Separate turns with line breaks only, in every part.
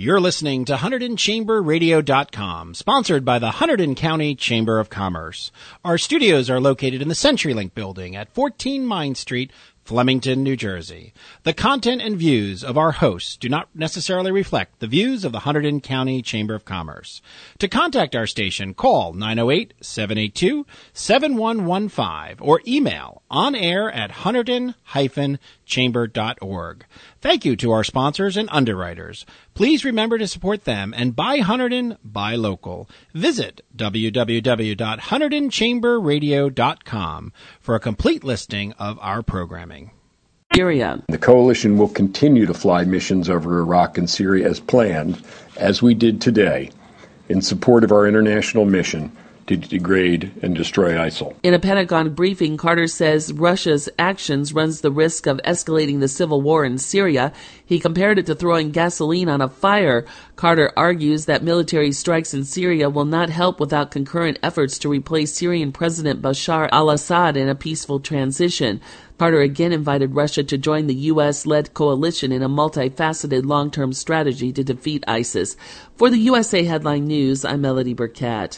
You're listening to HunterdonChamberRadio.com, sponsored by the Hunterdon County Chamber of Commerce. Our studios are located in the CenturyLink building at 14 Mine Street, Flemington, New Jersey. The content and views of our hosts do not necessarily reflect the views of the Hunterdon County Chamber of Commerce. To contact our station, call 908-782-7115 or email onair@hunterdon-chamber.org. Thank you to our sponsors and underwriters. Please remember to support them and buy Hunterdon, buy local. Visit www.HunterdonChamberRadio.com for a complete listing of our programming.
Syria.
The coalition will continue to fly missions over Iraq and Syria as planned, as we did today, in support of our international mission to degrade and destroy ISIL.
In a Pentagon briefing, Carter says Russia's actions runs the risk of escalating the civil war in Syria. He compared it to throwing gasoline on a fire. Carter argues that military strikes in Syria will not help without concurrent efforts to replace Syrian President Bashar al-Assad in a peaceful transition. Carter again invited Russia to join the U.S.-led coalition in a multifaceted long-term strategy to defeat ISIS. For the USA Headline News, I'm Melody Burkett.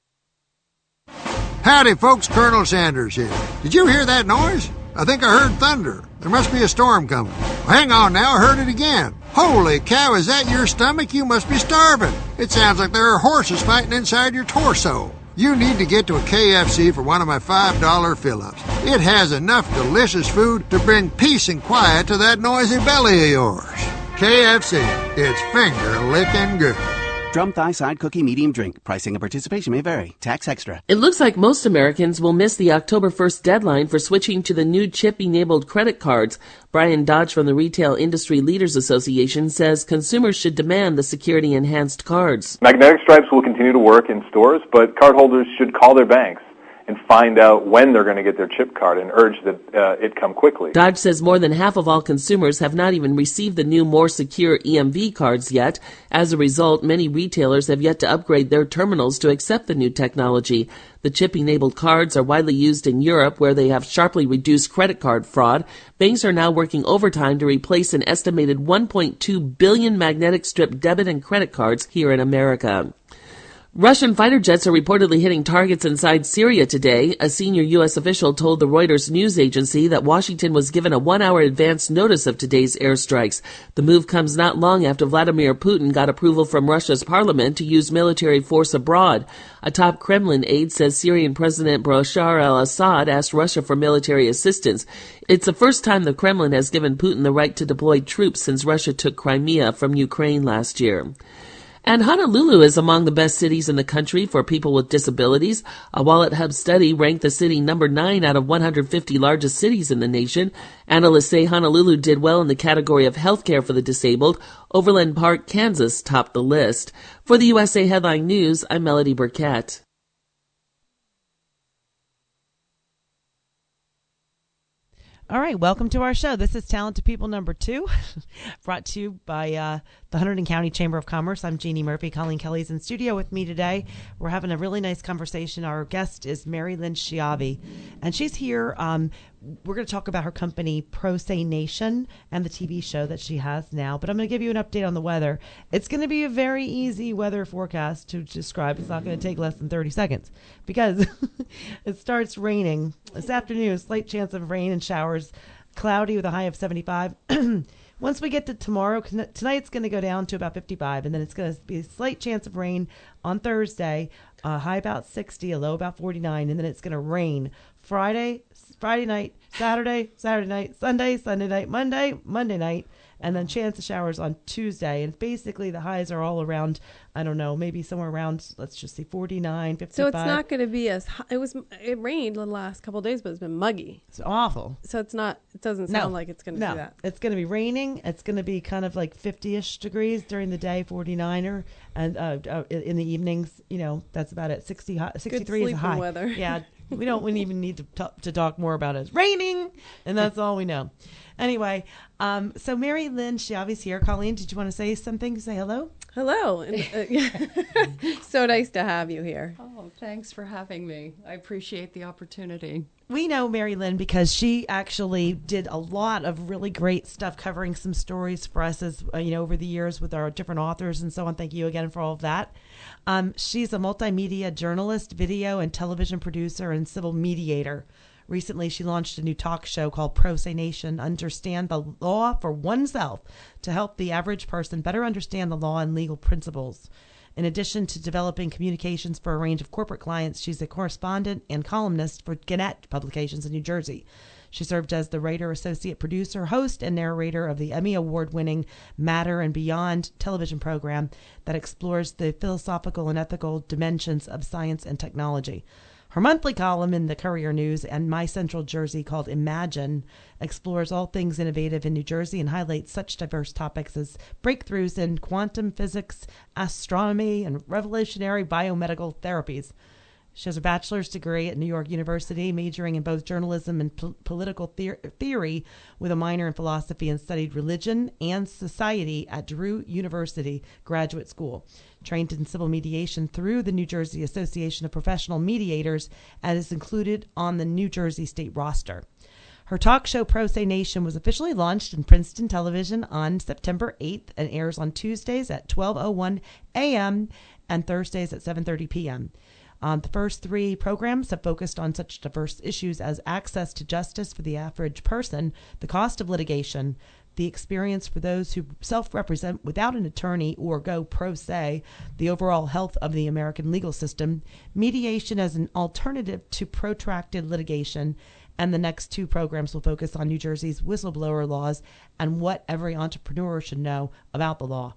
Howdy, folks. Colonel Sanders here. Did you hear that noise? I think I heard thunder. There must be a storm coming. Well, hang on now. I heard it again. Holy cow, is that your stomach? You must be starving. It sounds like there are horses fighting inside your torso. You need to get to a KFC for one of my $5 fill-ups. It has enough delicious food to bring peace and quiet to that noisy belly of yours. KFC. It's finger-licking good.
Drum thigh side cookie medium drink. Pricing and participation may vary. Tax extra.
It looks like most Americans will miss the October 1st deadline for switching to the new chip-enabled credit cards. Brian Dodge from the Retail Industry Leaders Association says consumers should demand the security-enhanced cards.
Magnetic stripes will continue to work in stores, but cardholders should call their banks and find out when they're going to get their chip card and urge that it come quickly.
Dodge says more than half of all consumers have not even received the new, more secure EMV cards yet. As a result, many retailers have yet to upgrade their terminals to accept the new technology. The chip-enabled cards are widely used in Europe, where they have sharply reduced credit card fraud. Banks are now working overtime to replace an estimated 1.2 billion magnetic strip debit and credit cards here in America. Russian fighter jets are reportedly hitting targets inside Syria today. A senior U.S. official told the Reuters news agency that Washington was given a 1-hour advance notice of today's airstrikes. The move comes not long after Vladimir Putin got approval from Russia's parliament to use military force abroad. A top Kremlin aide says Syrian President Bashar al-Assad asked Russia for military assistance. It's the first time the Kremlin has given Putin the right to deploy troops since Russia took Crimea from Ukraine last year. And Honolulu is among the best cities in the country for people with disabilities. A Wallet Hub study ranked the city number 9 out of 150 largest cities in the nation. Analysts say Honolulu did well in the category of healthcare for the disabled. Overland Park, Kansas topped the list. For the USA Headline News, I'm Melody Burkett.
All right, welcome to our show. This is Talented People number 2, brought to you by the Hunterdon County Chamber of Commerce. I'm Jeannie Murphy. Colleen Kelly's in studio with me today. We're having a really nice conversation. Our guest is Mary Lynn Schiavi, and she's here. We're going to talk about her company, Pro Say Nation, and the TV show that she has now. But I'm going to give you an update on the weather. It's going to be a very easy weather forecast to describe. It's not going to take less than 30 seconds because it starts raining this afternoon. Slight chance of rain and showers. Cloudy with a high of 75. Once we get to tomorrow, tonight's going to go down to about 55, and then it's going to be a slight chance of rain on Thursday, high about 60, a low about 49, and then it's going to rain Friday night, Saturday night, Sunday night, Monday night, and then chance of showers on Tuesday. And basically the highs are all around, I don't know, maybe somewhere around, let's just say 49, 55.
So it's not going to be as hot. It rained the last couple of days, but it's been muggy.
It's awful.
So it doesn't sound like it's going to do that.
It's going to be raining. It's going to be kind of like 50-ish degrees during the day, 49er, and in the evenings, that's about it. 63 is a high.
Weather.
Yeah. We don't even need to talk more about it. It's raining, and that's all we know. Anyway, so Mary Lynn Chiavi's here. Colleen, did you want to say something? Say hello?
Hello. So nice to have you here.
Oh, thanks for having me. I appreciate the opportunity.
We know Mary Lynn because she actually did a lot of really great stuff covering some stories for us as over the years with our different authors and so on. Thank you again for all of that. She's a multimedia journalist, video and television producer, and civil mediator. Recently, she launched a new talk show called Pro Se Nation, Understand the Law for Oneself, to help the average person better understand the law and legal principles. In addition to developing communications for a range of corporate clients, she's a correspondent and columnist for Gannett Publications in New Jersey. She served as the writer, associate producer, host, and narrator of the Emmy Award-winning Matter and Beyond television program that explores the philosophical and ethical dimensions of science and technology. Her monthly column in the Courier News and My Central Jersey, called Imagine, explores all things innovative in New Jersey and highlights such diverse topics as breakthroughs in quantum physics, astronomy, and revolutionary biomedical therapies. She has a bachelor's degree at New York University, majoring in both journalism and political theory with a minor in philosophy, and studied religion and society at Drew University Graduate School. Trained in civil mediation through the New Jersey Association of Professional Mediators, and is included on the New Jersey state roster. Her talk show, Pro Se Nation, was officially launched in Princeton Television on September 8th and airs on Tuesdays at 12:01 a.m. and Thursdays at 7:30 p.m. The first three programs have focused on such diverse issues as access to justice for the average person, the cost of litigation, the experience for those who self-represent without an attorney or go pro se, the overall health of the American legal system, mediation as an alternative to protracted litigation, and the next two programs will focus on New Jersey's whistleblower laws and what every entrepreneur should know about the law.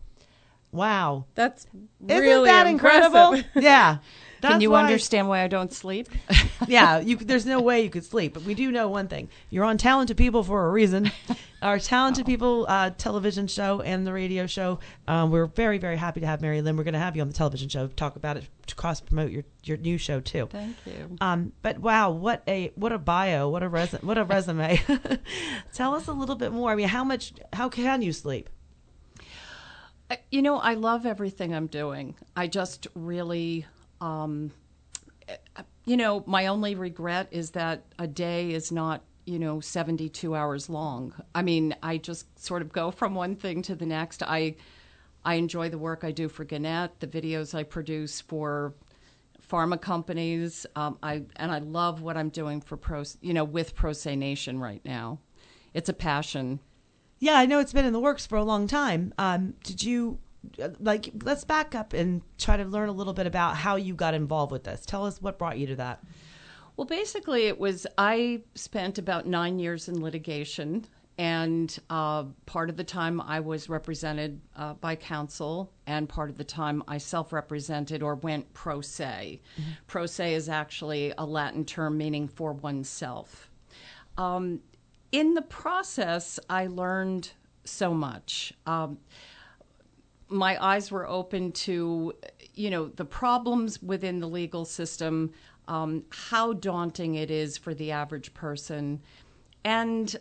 Wow.
That's
Isn't
really
that incredible?
impressive.
Yeah.
Can you understand why I don't sleep?
Yeah, there's no way you could sleep. But we do know one thing. You're on Talented People for a reason. Our Talented People television show and the radio show. We're very, very happy to have Mary Lynn. We're going to have you on the television show to talk about it, to cross-promote your new show, too.
Thank you.
But wow, what a bio, what a resume. Tell us a little bit more. I mean, how can you sleep?
I love everything I'm doing. I just really, my only regret is that a day is not, 72 hours long. I mean, I just sort of go from one thing to the next. I enjoy the work I do for Gannett, the videos I produce for pharma companies. I love what I'm doing for with Pro Se Nation right now. It's a passion.
Yeah, I know it's been in the works for a long time. Did you, let's back up and try to learn a little bit about how you got involved with this. Tell us what brought you to that.
Well, basically, I spent about 9 years in litigation, and part of the time I was represented by counsel, and part of the time I self-represented or went pro se. Mm-hmm. Pro se is actually a Latin term meaning for oneself. In the process, I learned so much. My eyes were open to, the problems within the legal system, how daunting it is for the average person. And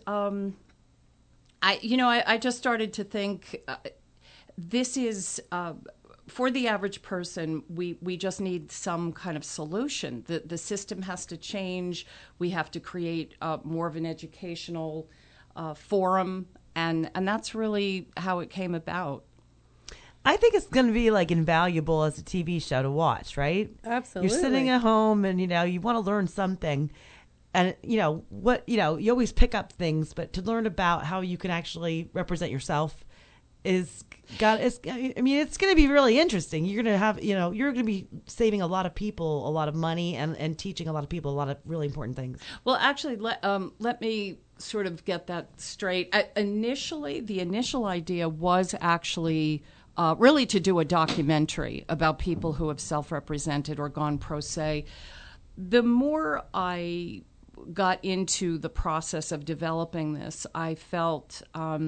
I just started to think this is... for the average person, we just need some kind of solution. The system has to change. We have to create more of an educational forum, and that's really how it came about.
I think it's going to be invaluable as a TV show to watch, right?
Absolutely.
You're sitting at home and, you want to learn something. And, you always pick up things, but to learn about how you can actually represent yourself it's going to be really interesting. You're going to have, you're going to be saving a lot of people a lot of money and teaching a lot of people a lot of really important things.
Well, actually, let me sort of get that straight. The initial idea was actually really to do a documentary about people who have self-represented or gone pro se. The more I got into the process of developing this, I felt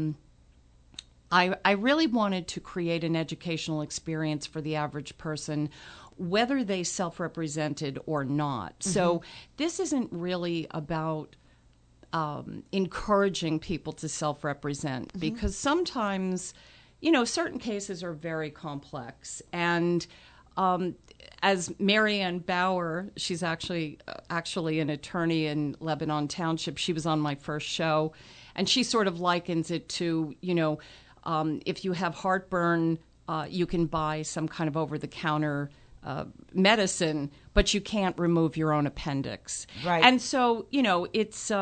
I really wanted to create an educational experience for the average person, whether they self-represented or not. Mm-hmm. So this isn't really about encouraging people to self-represent, because sometimes, certain cases are very complex. And as Marianne Bauer, she's actually an attorney in Lebanon Township. She was on my first show, and she sort of likens it to, if you have heartburn, you can buy some kind of over-the-counter medicine, but you can't remove your own appendix.
Right.
And so, it's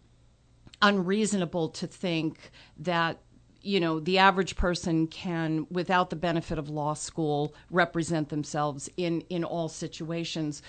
unreasonable to think that, the average person can, without the benefit of law school, represent themselves in all situations.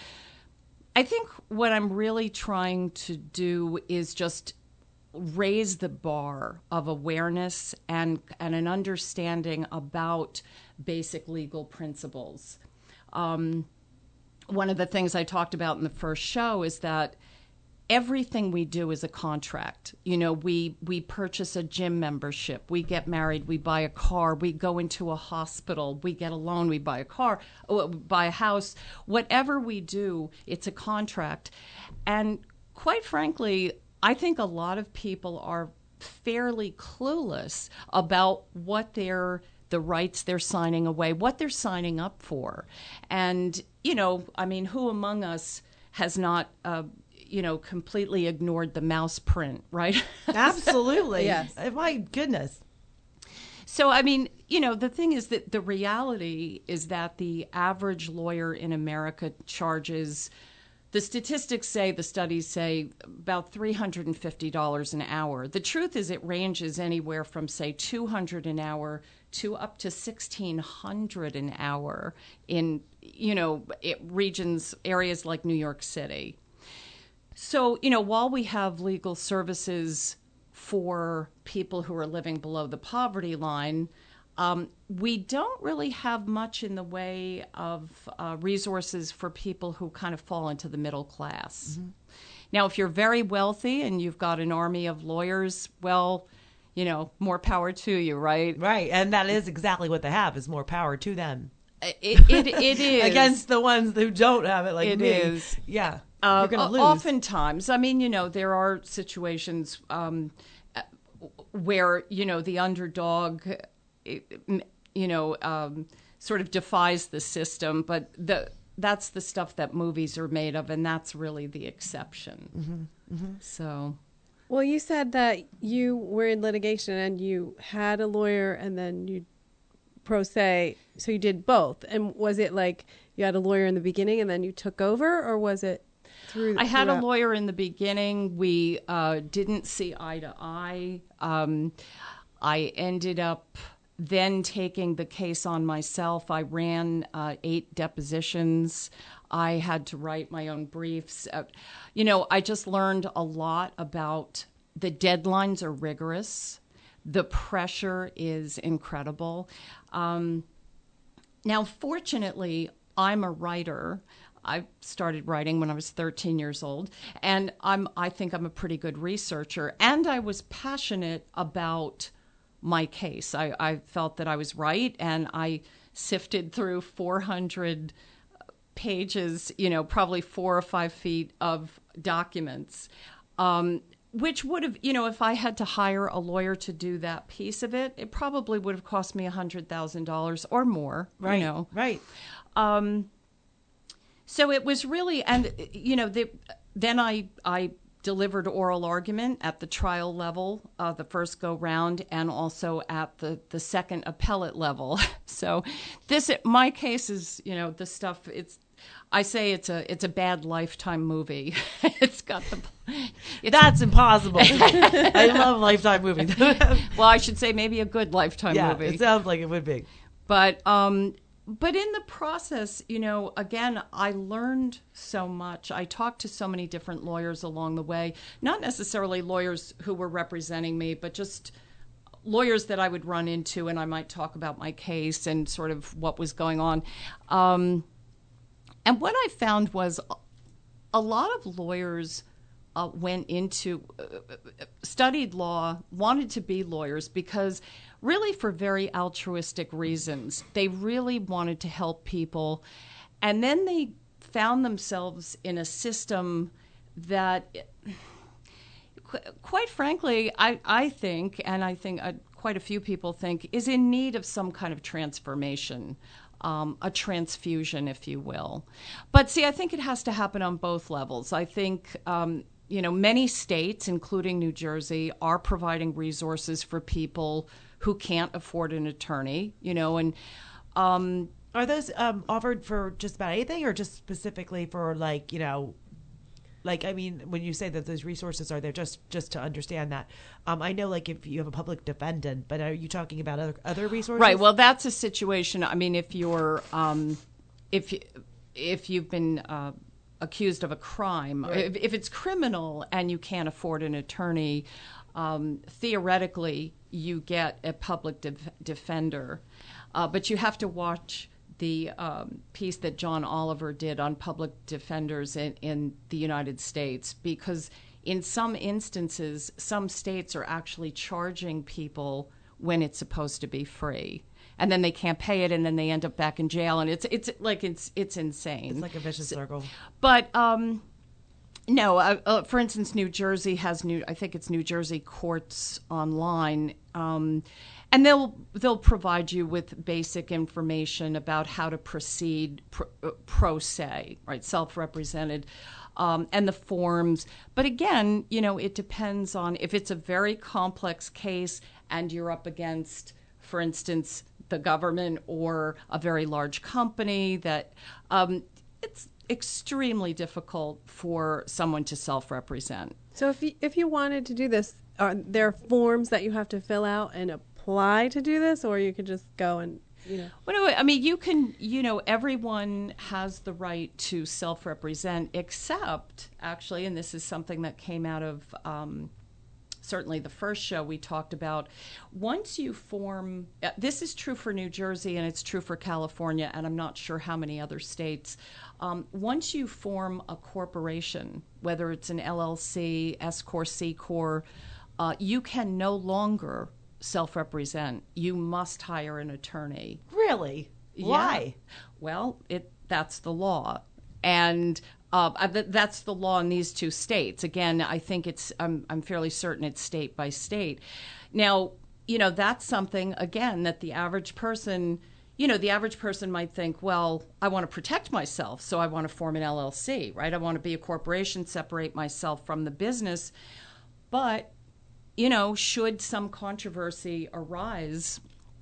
I think what I'm really trying to do is just raise the bar of awareness and an understanding about basic legal principles. One of the things I talked about in the first show is that everything we do is a contract. We purchase a gym membership, we get married, we buy a car, we go into a hospital, we get a loan, we buy a car, buy a house. Whatever we do, it's a contract. And quite frankly, I think a lot of people are fairly clueless about what the rights they're signing away, what they're signing up for. And, who among us has not, completely ignored the mouse print, right?
Absolutely.
Yes.
My goodness.
So, the thing is that the reality is that the average lawyer in America charges, the statistics say, the studies say, about $350 an hour. The truth is it ranges anywhere from, say, $200 an hour to up to $1,600 an hour in, regions, areas like New York City. So, while we have legal services for people who are living below the poverty line, we don't really have much in the way of resources for people who kind of fall into the middle class. Mm-hmm. Now, if you're very wealthy and you've got an army of lawyers, well, more power to you, right?
Right, and that is exactly what they have, is more power to them.
It is.
Against the ones who don't have it, like
it
me.
It is.
Yeah, you're going to lose.
Oftentimes, there are situations where, the underdog, sort of defies the system, but that's the stuff that movies are made of, and that's really the exception.
Mm-hmm. Mm-hmm.
So...
Well, you said that you were in litigation and you had a lawyer and then you pro se, so you did both. And was it like you had a lawyer in the beginning and then you took over, or was it through? I
had a lawyer in the beginning. We didn't see eye to eye. I ended up then taking the case on myself. I ran 8 depositions. I had to write my own briefs. I just learned a lot about the deadlines are rigorous. The pressure is incredible. Now, fortunately, I'm a writer. I started writing when I was 13 years old, and I think I'm a pretty good researcher. And I was passionate about my case. I felt that I was right, and I sifted through 400 pages, probably 4 or 5 feet of documents, which would have, if I had to hire a lawyer to do that piece of it, it probably would have cost me $100,000 or more.
Right. Right.
So it was really, and then I delivered oral argument at the trial level, the first go round, and also at the second appellate level. So my case is, the stuff, I say it's a bad Lifetime movie. It's got
that's impossible. I love Lifetime movies.
Well, I should say maybe a good Lifetime movie.
Yeah, it sounds like it would be.
But in the process, again, I learned so much. I talked to so many different lawyers along the way, not necessarily lawyers who were representing me, but just lawyers that I would run into, and I might talk about my case and sort of what was going on. And what I found was a lot of lawyers went into, studied law, wanted to be lawyers because really for very altruistic reasons. They really wanted to help people. And then they found themselves in a system that, quite frankly, I think, and I think quite a few people think, is in need of some kind of transformation, a transfusion, if you will. But see, I think it has to happen on both levels. I think, many states, including New Jersey, are providing resources for people who can't afford an attorney, and
are those offered for just about anything, or just specifically for when you say that those resources are there, just to understand that, I know if you have a public defendant, but are you talking about other resources?
Right. Well, that's a situation. I mean, if you're if you've been accused of a crime,
right.
if it's criminal and you can't afford an attorney, theoretically you get a public defender, but you have to watch the piece that John Oliver did on public defenders in the United States, because in some instances, some states are actually charging people when it's supposed to be free, and then they can't pay it, and then they end up back in jail, and it's insane.
It's like a vicious circle.
But no, for instance, New Jersey has I think it's New Jersey Courts Online. And they'll provide you with basic information about how to proceed pro se, right, self-represented, and the forms. But again, it depends on if it's a very complex case and you're up against, for instance, the government or a very large company, that it's extremely difficult for someone to self-represent.
So if you wanted to do this, are there forms that you have to fill out and apply to do this, or you could just go and
Well, I mean, you can. Everyone has the right to self-represent, except actually, and this is something that came out of certainly the first show we talked about. Once you form, this is true for New Jersey and it's true for California, and I'm not sure how many other states. Once you form a corporation, whether it's an LLC, S Corp, C Corp, you can no longer self-represent. You must hire an attorney.
Really?
Yeah.
Why?
Well, that's the law, and that's the law in these two states. Again, I think I'm fairly certain it's state by state. Now, that's something again that the average person might think, well, I want to protect myself, so I want to form an LLC, right? I want to be a corporation, separate myself from the business, but should some controversy arise,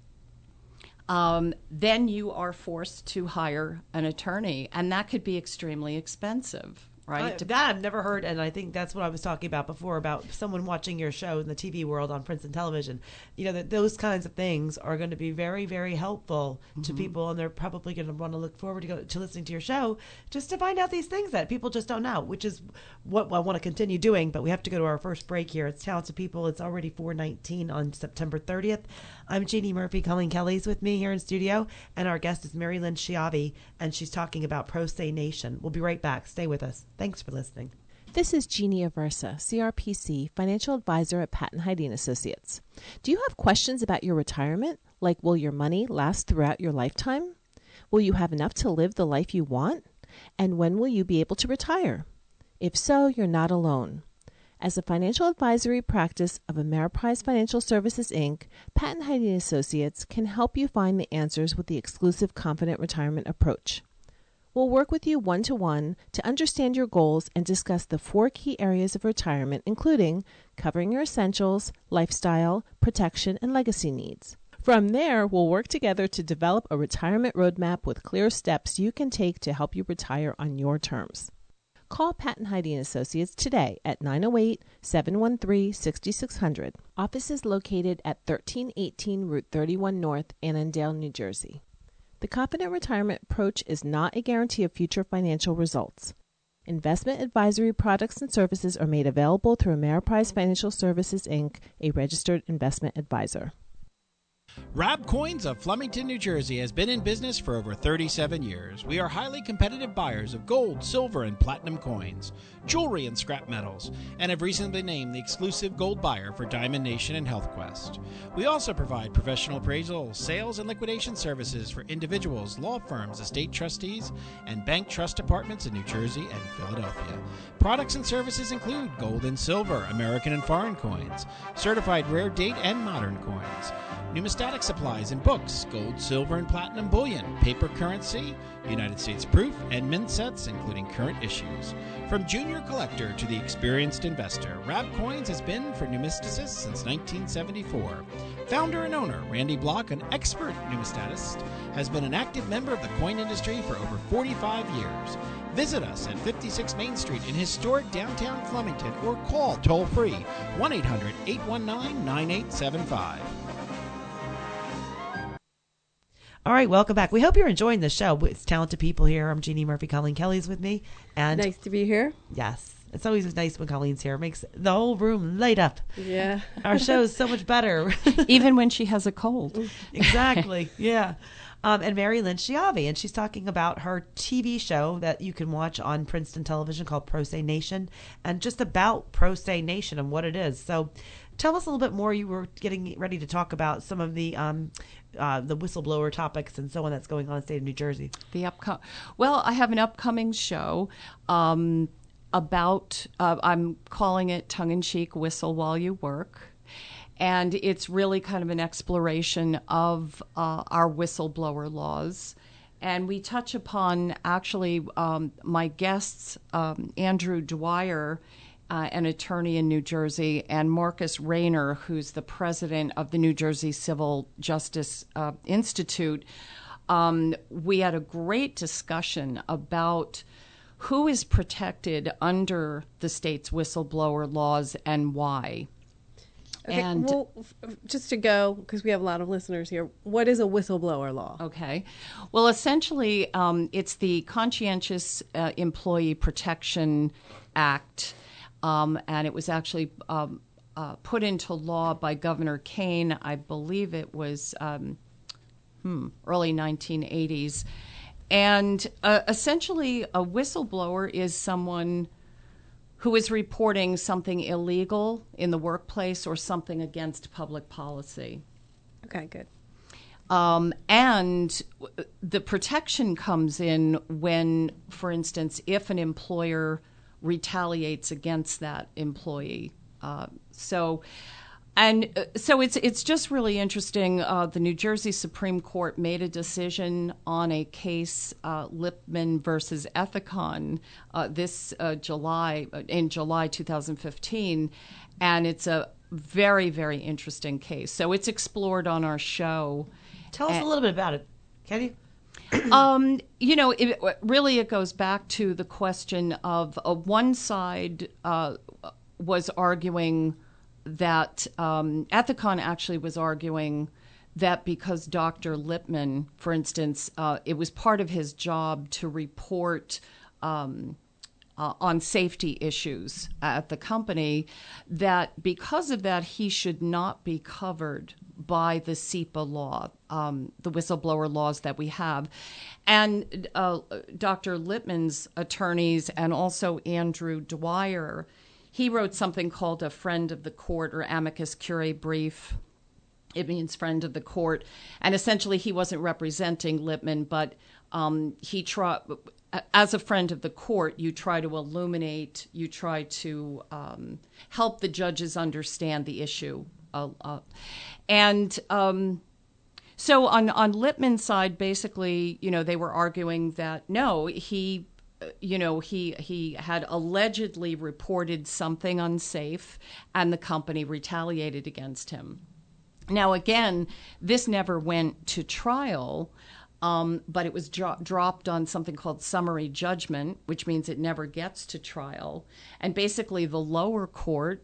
then you are forced to hire an attorney, and that could be extremely expensive, right?
That I've never heard, and I think that's what I was talking about before, about someone watching your show in the TV world on Princeton Television. That those kinds of things are going to be very, very helpful to people, and they're probably going to want to look forward to listening to your show just to find out these things that people just don't know, which is what I want to continue doing. But we have to go to our first break here. It's Talented People. It's already 4:19 on September 30th. I'm Jeannie Murphy. Colleen Kelly's with me here in studio, and our guest is Mary Lynn Schiavi, and she's talking about Pro Se Nation. We'll be right back. Stay with us. Thanks for listening.
This is Jeannie Aversa, CRPC, Financial Advisor at Patton Hyde & Associates. Do you have questions about your retirement, like will your money last throughout your lifetime? Will you have enough to live the life you want? And when will you be able to retire? If so, you're not alone. As a financial advisory practice of Ameriprise Financial Services, Inc., Patton Hyde & Associates can help you find the answers with the exclusive Confident Retirement approach. We'll work with you one-to-one to understand your goals and discuss the 4 key areas of retirement, including covering your essentials, lifestyle, protection, and legacy needs. From there, we'll work together to develop a retirement roadmap with clear steps you can take to help you retire on your terms. Call Patton Hyde & Associates today at 908-713-6600. Office is located at 1318 Route 31 North, Annandale, New Jersey. The Confident Retirement approach is not a guarantee of future financial results. Investment advisory products and services are made available through Ameriprise Financial Services, Inc., a registered investment advisor.
Rab Coins of Flemington, New Jersey has been in business for over 37 years. We are highly competitive buyers of gold, silver, and platinum coins, jewelry, and scrap metals, and have recently been named the exclusive gold buyer for Diamond Nation and HealthQuest. We also provide professional appraisal, sales, and liquidation services for individuals, law firms, estate trustees, and bank trust departments in New Jersey and Philadelphia. Products and services include gold and silver, American and foreign coins, certified rare date and modern coins, numismatic supplies and books, gold, silver, and platinum bullion, paper currency, United States proof, and mint sets, including current issues. From junior collector to the experienced investor, Rab Coins has been for numismaticists since 1974. Founder and owner Randy Block, an expert numismatist, has been an active member of the coin industry for over 45 years. Visit us at 56 Main Street in historic downtown Flemington or call toll-free 1-800-819-9875.
All right, welcome back. We hope you're enjoying the show. It's talented people here. I'm Jeannie Murphy. Colleen Kelly's with me. And
nice to be here.
Yes. It's always nice when Colleen's here. It makes the whole room light up.
Yeah.
Our show is so much better.
Even when she has a cold.
Exactly. Yeah. And Mary Lynn Schiavi, and she's talking about her TV show that you can watch on Princeton Television called Pro Se Nation, and just about Pro Se Nation and what it is. So tell us a little bit more. You were getting ready to talk about some of the whistleblower topics and so on that's going on in the state of New Jersey.
Well, I have an upcoming show about, I'm calling it tongue-in-cheek Whistle While You Work. And it's really kind of an exploration of our whistleblower laws. And we touch upon, actually, my guests, Andrew Dwyer, an attorney in New Jersey, and Marcus Rayner, who's the president of the New Jersey Civil Justice Institute. We had a great discussion about who is protected under the state's whistleblower laws and why.
Okay, and well, just to go, because we have a lot of listeners here, what is a whistleblower law?
Okay. Well, essentially, it's the Conscientious Employee Protection Act, and it was actually put into law by Governor Kane. I believe it was early 1980s. And essentially, a whistleblower is someone who is reporting something illegal in the workplace or something against public policy.
Okay, good.
And the protection comes in when, for instance, if an employer retaliates against that employee. So it's just really interesting. The New Jersey Supreme Court made a decision on a case, Lipman versus Ethicon, in July 2015, and it's a very, very interesting case. So it's explored on our show.
Tell us a little bit about it, can you?
It goes back to the question of one side was arguing that Ethicon actually was arguing that because Dr. Lipman, for instance, it was part of his job to report on safety issues at the company, that because of that he should not be covered by the SEPA law, the whistleblower laws that we have. And Dr. Lipman's attorneys and also Andrew Dwyer, he wrote something called a friend of the court or amicus curiae brief. It means friend of the court. And essentially he wasn't representing Lipman, but he tried, as a friend of the court, you try to illuminate, you try to help the judges understand the issue. So on Lipman's side, basically, they were arguing that no, he had allegedly reported something unsafe and the company retaliated against him. Now, again, this never went to trial, but it was dropped on something called summary judgment, which means it never gets to trial. And basically the lower court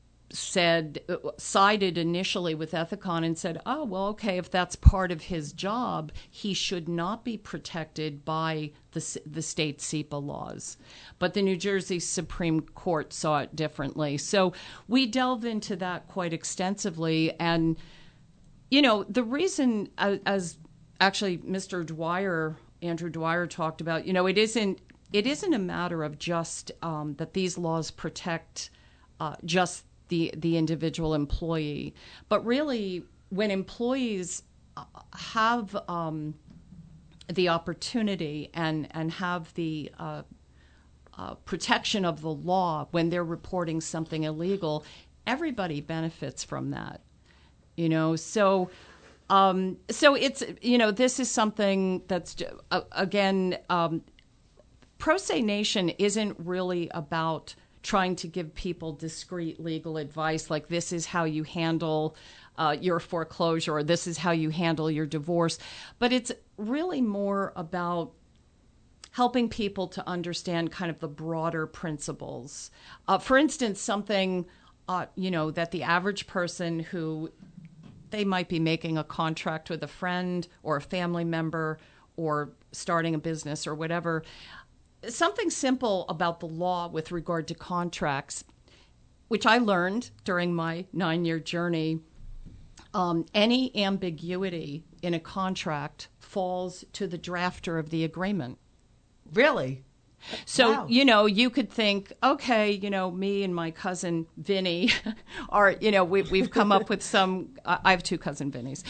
sided initially with Ethicon and said, oh, well, okay, if that's part of his job, he should not be protected by the state SEPA laws. But the New Jersey Supreme Court saw it differently. So we delve into that quite extensively. And, the reason, as actually Andrew Dwyer talked about, it isn't a matter of just that these laws protect just the individual employee, but really when employees have the opportunity and have the protection of the law when they're reporting something illegal, everybody benefits from that. So it's, this is something that's, again, Pro Se Nation isn't really about trying to give people discrete legal advice like this is how you handle your foreclosure or this is how you handle your divorce, but it's really more about helping people to understand kind of the broader principles. For instance, something, that the average person who they might be making a contract with a friend or a family member or starting a business or whatever, something simple about the law with regard to contracts, which I learned during my 9-year journey, any ambiguity in a contract falls to the drafter of the agreement.
Really?
So,
Wow.
You could think, okay, me and my cousin Vinny are, we've come up with I have 2 cousin Vinnies.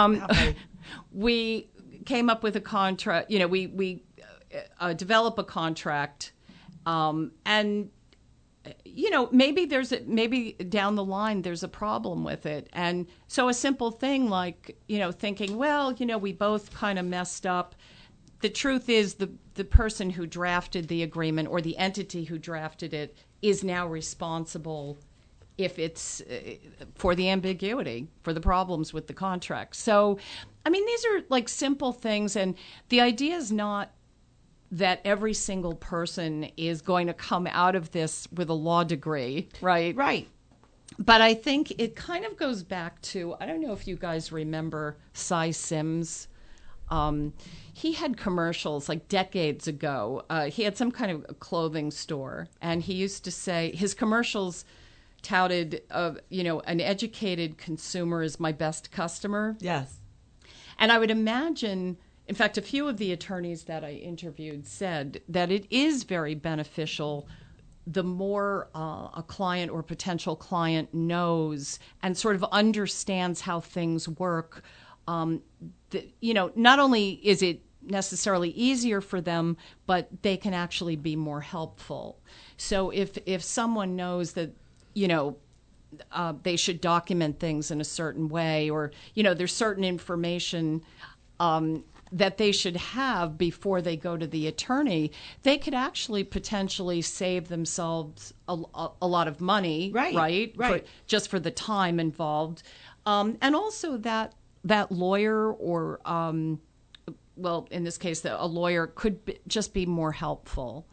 We came up with a contract, we develop a contract, and maybe down the line there's a problem with it, and so a simple thing like thinking, well, we both kind of messed up. The truth is the person who drafted the agreement or the entity who drafted it is now responsible if it's for the ambiguity, for the problems with the contract. So, these are like simple things, and the idea is not that every single person is going to come out of this with a law degree, right?
Right.
But I think it kind of goes back to, I don't know if you guys remember Cy Sims. He had commercials like decades ago. He had some kind of clothing store, and he used to say his commercials touted, an educated consumer is my best customer.
Yes.
And I would imagine, in fact, a few of the attorneys that I interviewed said that it is very beneficial the more a client or potential client knows and sort of understands how things work. Not only is it necessarily easier for them, but they can actually be more helpful. So if someone knows that, they should document things in a certain way, or, there's certain information that they should have before they go to the attorney, they could actually potentially save themselves a lot of money, right? Just for the time involved. And also that lawyer or, in this case, a lawyer could just be more helpful.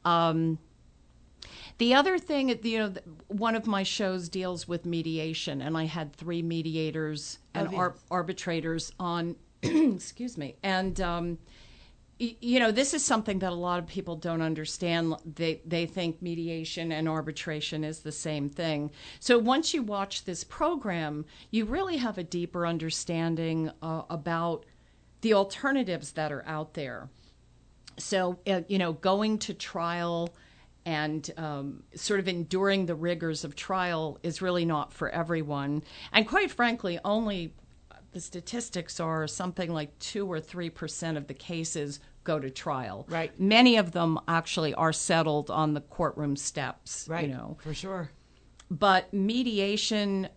The other thing, one of my shows deals with mediation, and I had 3 mediators and arbitrators on, excuse me. And, this is something that a lot of people don't understand. They think mediation and arbitration is the same thing. So once you watch this program, you really have a deeper understanding about the alternatives that are out there. So, going to trial and sort of enduring the rigors of trial is really not for everyone. And quite frankly, only the statistics are something like 2 or 3% of the cases go to trial.
Right.
Many of them actually are settled on the courtroom steps.
Right. For sure.
But mediation,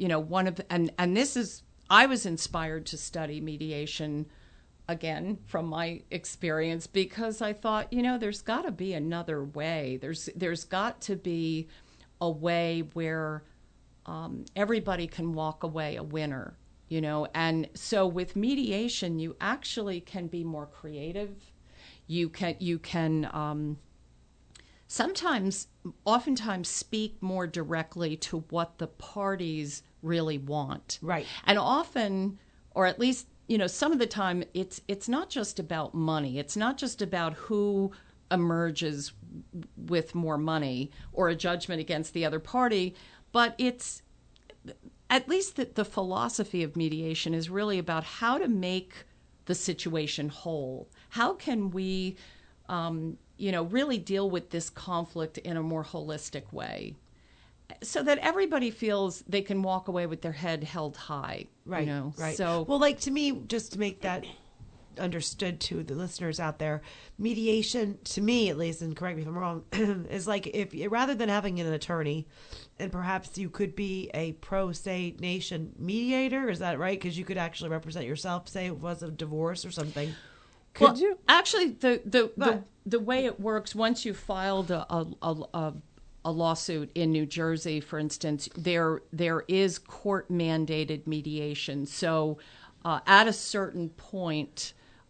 I was inspired to study mediation again from my experience because I thought, there's got to be another way. There's got to be a way where everybody can walk away a winner, And so with mediation, you actually can be more creative. You can oftentimes speak more directly to what the parties really want.
Right.
And often, or at least, some of the time, it's not just about money. It's not just about who emerges with more money or a judgment against the other party, but it's at least the philosophy of mediation is really about how to make the situation whole. How can we, really deal with this conflict in a more holistic way, so that everybody feels they can walk away with their head held high.
Right. Right.
So,
well, like, to me, just to make that understood to the listeners out there, mediation, to me at least, and correct me if I'm wrong, is like, if rather than having an attorney, and perhaps you could be a pro se nation mediator, is that right? Because you could actually represent yourself, say it was a divorce or something.
Could you?
Actually, the way it works, once you filed a lawsuit in New Jersey, for instance, there is court mandated mediation. So at a certain point,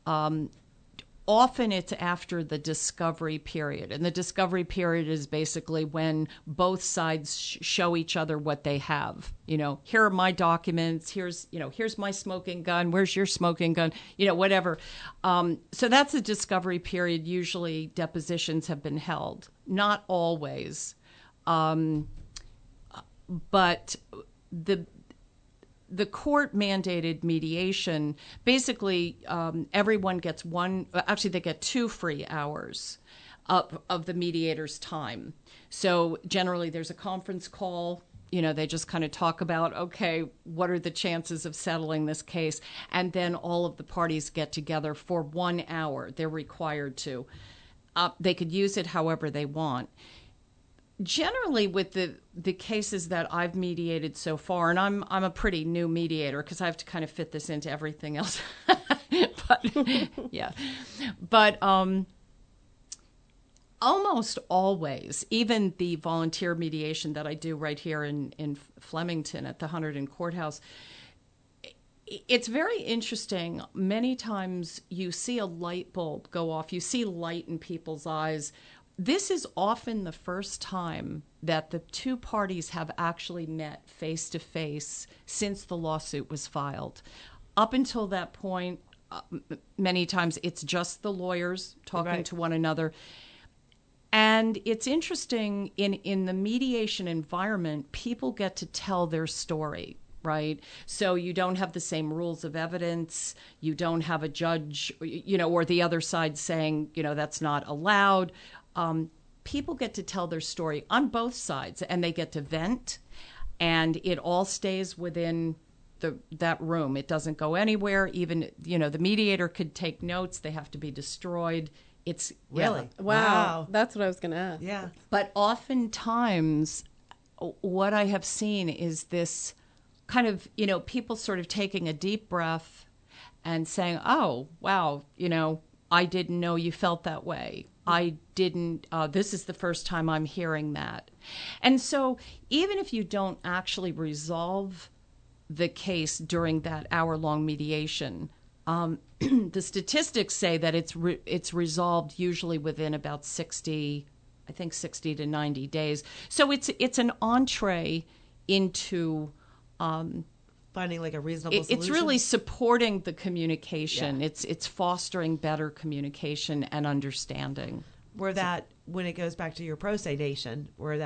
often it's after the discovery period. And the discovery period is basically when both sides show each other what they have. Here are my documents. Here's my smoking gun. Where's your smoking gun? Whatever. So that's the discovery period. Usually depositions have been held. Not always. But the court mandated mediation, basically everyone gets they get 2 free hours of the mediator's time. So generally there's a conference call. They just kind of talk about, okay, what are the chances of settling this case? And then all of the parties get together for 1 hour. They're required to. They could use it however they want. Generally, with the cases that I've mediated so far, and I'm a pretty new mediator because I have to kind of fit this into everything else. But almost always, even the volunteer mediation that I do right here in Flemington at the Hunterdon Courthouse, it's very interesting. Many times you see a light bulb go off. You see light in people's eyes. This is often the first time that the two parties have actually met face to face since the lawsuit was filed. Up until that point, many times it's just the lawyers talking to one another. And it's interesting, in the mediation environment, people get to tell their story, right? So you don't have the same rules of evidence. You don't have a judge, or the other side saying, that's not allowed. People get to tell their story on both sides, and they get to vent, and it all stays within that room. It doesn't go anywhere. Even, the mediator could take notes. They have to be destroyed. It's
really
wow. That's what I was going to ask.
Yeah.
But oftentimes, what I have seen is this kind of, people sort of taking a deep breath and saying, "Oh, wow, I didn't know you felt that way. I didn't, this is the first time I'm hearing that." And so even if you don't actually resolve the case during that hour-long mediation, the statistics say that it's resolved usually within about 60 to 90 days. So it's an entree into
finding like a reasonable solution.
It's really supporting the communication. Yeah. It's fostering better communication and understanding.
When it goes back to your pro se nation, where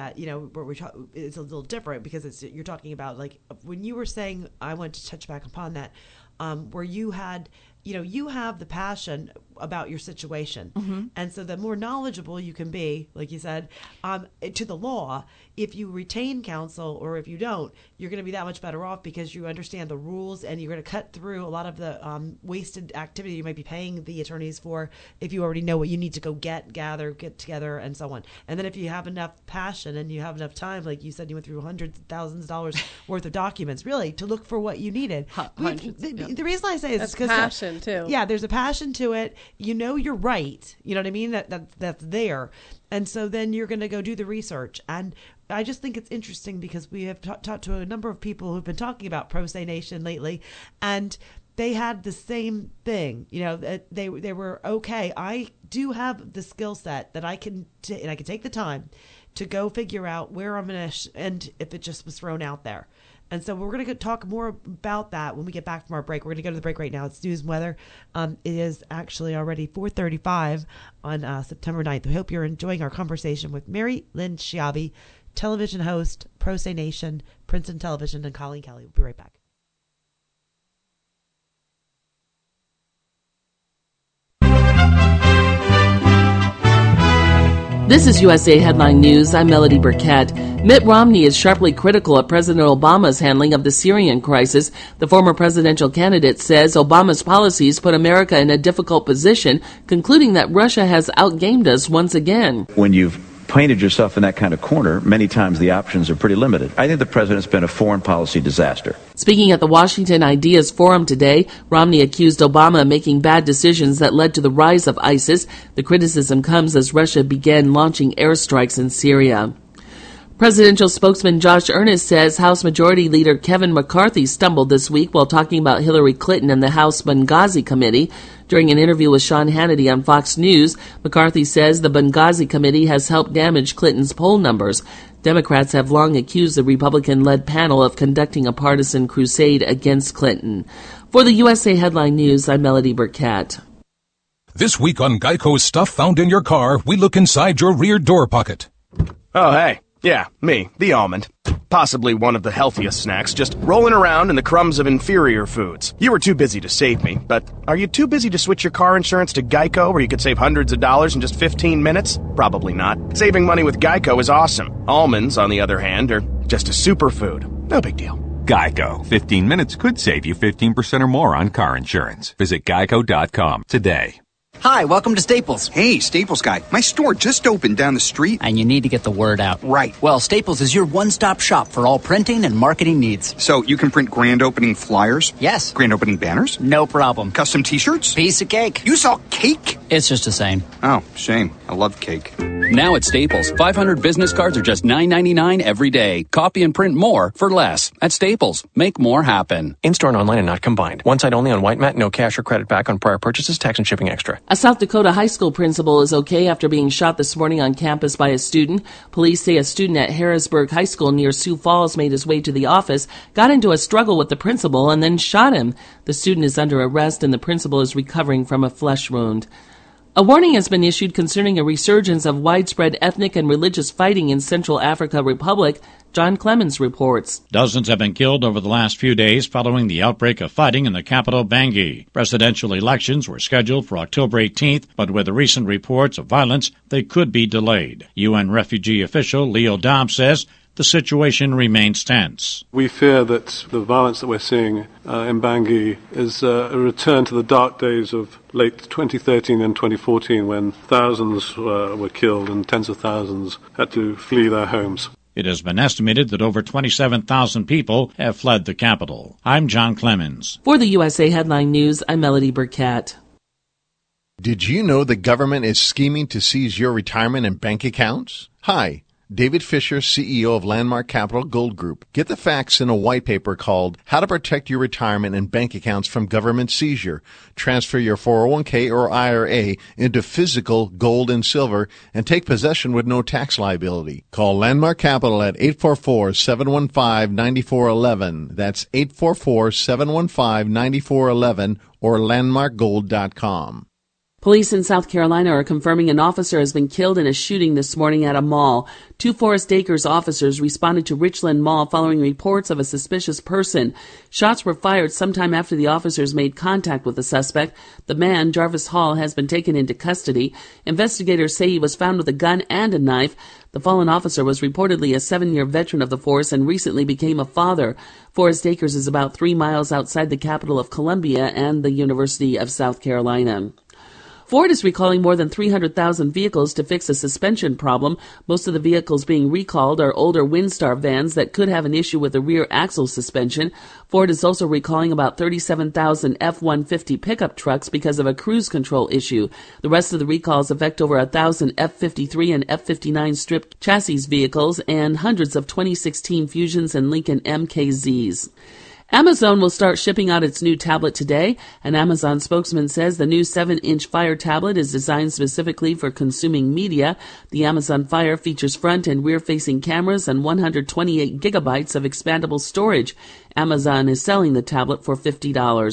it's a little different because you're talking about, like, when you were saying, I want to touch back upon that, where you had, you have the passion about your situation. Mm-hmm. And so the more knowledgeable you can be, like you said, to the law, if you retain counsel or if you don't, you're going to be that much better off because you understand the rules and you're going to cut through a lot of the wasted activity you might be paying the attorneys for if you already know what you need to go get together, and so on. And then if you have enough passion and you have enough time, like you said, you went through hundreds of thousands of dollars worth of documents, really, to look for what you needed. The reason I say is because
passion too.
Yeah, there's a passion to it. You're right. You know what I mean? That's there. And so then you're going to go do the research. And I just think it's interesting because we have talked to a number of people who've been talking about Pro Se Nation lately, and they had the same thing. They were, okay, I do have the skill set that I can and I can take the time to go figure out where I'm going to end if it just was thrown out there. And so we're going to talk more about that when we get back from our break. We're going to go to the break right now. It's news and weather. It is actually already 4:35 on September 9th. We hope you're enjoying our conversation with Mary Lynn Schiavi, television host, Pro Say Nation, Princeton Television, and Colleen Kelly. We'll be right back.
This is USA Headline News. I'm Melody Burkett. Mitt Romney is sharply critical of President Obama's handling of the Syrian crisis. The former presidential candidate says Obama's policies put America in a difficult position, concluding that Russia has outgamed us once again.
When you've painted yourself in that kind of corner, many times the options are pretty limited. I think the president's been a foreign policy disaster.
Speaking at the Washington Ideas Forum today, Romney accused Obama of making bad decisions that led to the rise of ISIS. The criticism comes as Russia began launching airstrikes in Syria. Presidential spokesman Josh Earnest says House Majority Leader Kevin McCarthy stumbled this week while talking about Hillary Clinton and the House Benghazi Committee. During an interview with Sean Hannity on Fox News, McCarthy says the Benghazi Committee has helped damage Clinton's poll numbers. Democrats have long accused the Republican-led panel of conducting a partisan crusade against Clinton. For the USA Headline News, I'm Melody Burkett.
This week on Geico's Stuff Found in Your Car, we look inside your rear door pocket.
Oh, hey. Yeah, me, the almond. Possibly one of the healthiest snacks, just rolling around in the crumbs of inferior foods. You were too busy to save me, but are you too busy to switch your car insurance to Geico where you could save hundreds of dollars in just 15 minutes? Probably not. Saving money with Geico is awesome. Almonds, on the other hand, are just a superfood. No big deal.
Geico. 15 minutes could save you 15% or more on car insurance. Visit geico.com today.
Hi, welcome to Staples. Hey, Staples guy. My store just opened down the street.
And you need to get the word out.
Right.
Well, Staples is your one-stop shop for all printing and marketing needs.
So you can print grand opening flyers?
Yes.
Grand opening banners?
No problem.
Custom t-shirts?
Piece of cake.
You sell cake?
It's just the same.
Oh, shame. I love cake.
Now at Staples, 500 business cards are just $9.99 every day. Copy and print more for less. At Staples, make more happen.
In-store and online and not combined. One site only on White Mat. No cash or credit back on prior purchases. Tax and shipping extra.
A South Dakota high school principal is okay after being shot this morning on campus by a student. Police say a student at Harrisburg High School near Sioux Falls made his way to the office, got into a struggle with the principal, and then shot him. The student is under arrest and the principal is recovering from a flesh wound. A warning has been issued concerning a resurgence of widespread ethnic and religious fighting in Central Africa Republic. John Clemens reports.
Dozens have been killed over the last few days following the outbreak of fighting in the capital, Bangui. Presidential elections were scheduled for October 18th, but with the recent reports of violence, they could be delayed. UN refugee official Leo Dobbs says the situation remains tense.
We fear that the violence that we're seeing in Bangui is a return to the dark days of late 2013 and 2014 when thousands were killed and tens of thousands had to flee their homes.
It has been estimated that over 27,000 people have fled the capital. I'm John Clemens.
For the USA Headline News, I'm Melody Burkett.
Did you know the government is scheming to seize your retirement and bank accounts? Hi, David Fisher, CEO of Landmark Capital Gold Group. Get the facts in a white paper called How to Protect Your Retirement and Bank Accounts from Government Seizure. Transfer your 401k or IRA into physical gold and silver and take possession with no tax liability. Call Landmark Capital at 844-715-9411. That's 844-715-9411 or landmarkgold.com.
Police in South Carolina are confirming an officer has been killed in a shooting this morning at a mall. 2 Forest Acres officers responded to Richland Mall following reports of a suspicious person. Shots were fired sometime after the officers made contact with the suspect. The man, Jarvis Hall, has been taken into custody. Investigators say he was found with a gun and a knife. The fallen officer was reportedly a 7-year veteran of the force and recently became a father. Forest Acres is about 3 miles outside the capital of Columbia and the University of South Carolina. Ford is recalling more than 300,000 vehicles to fix a suspension problem. Most of the vehicles being recalled are older Windstar vans that could have an issue with the rear axle suspension. Ford is also recalling about 37,000 F-150 pickup trucks because of a cruise control issue. The rest of the recalls affect over 1,000 F-53 and F-59 stripped chassis vehicles and hundreds of 2016 Fusions and Lincoln MKZs. Amazon will start shipping out its new tablet today. An Amazon spokesman says the new 7-inch Fire tablet is designed specifically for consuming media. The Amazon Fire features front and rear-facing cameras and 128 gigabytes of expandable storage. Amazon is selling the tablet for $50.